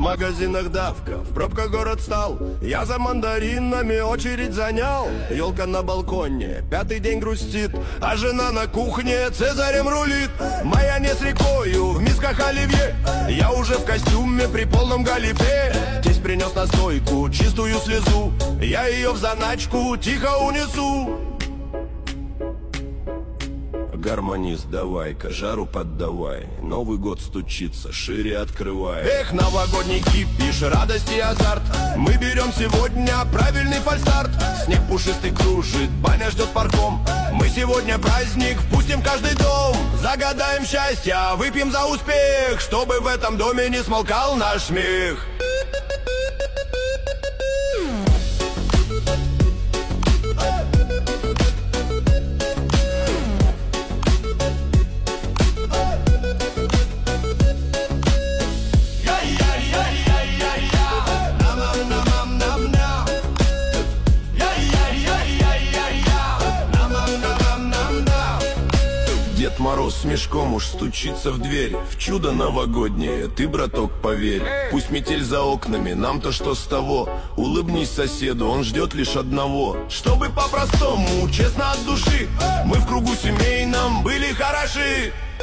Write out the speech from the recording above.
магазинах давка, в пробках город стал. Я за мандаринами очередь занял. Елка на балконе, пятый день грустит, а жена на кухне цезарем рулит. Майонез рекою, в мисках оливье. Я уже в костюме при полном галифе. Тесть принес на стойку чистую слезу. Я ее в заначку тихо унесу. Гармонист, давай-ка, жару поддавай. Новый год стучится, шире открывай. Эх, новогодний кипиш, радость и азарт. Мы берем сегодня правильный фальстарт. Снег пушистый кружит, баня ждет парком. Мы сегодня праздник, впустим в каждый дом. Загадаем счастье, выпьем за успех, чтобы в этом доме не смолкал наш смех. Дед Мороз с мешком уж стучится в дверь. В чудо новогоднее, ты, браток, поверь. Пусть метель за окнами, нам-то что с того? Улыбнись соседу, он ждет лишь одного. Чтобы по-простому, честно от души, мы в кругу семейном были хороши.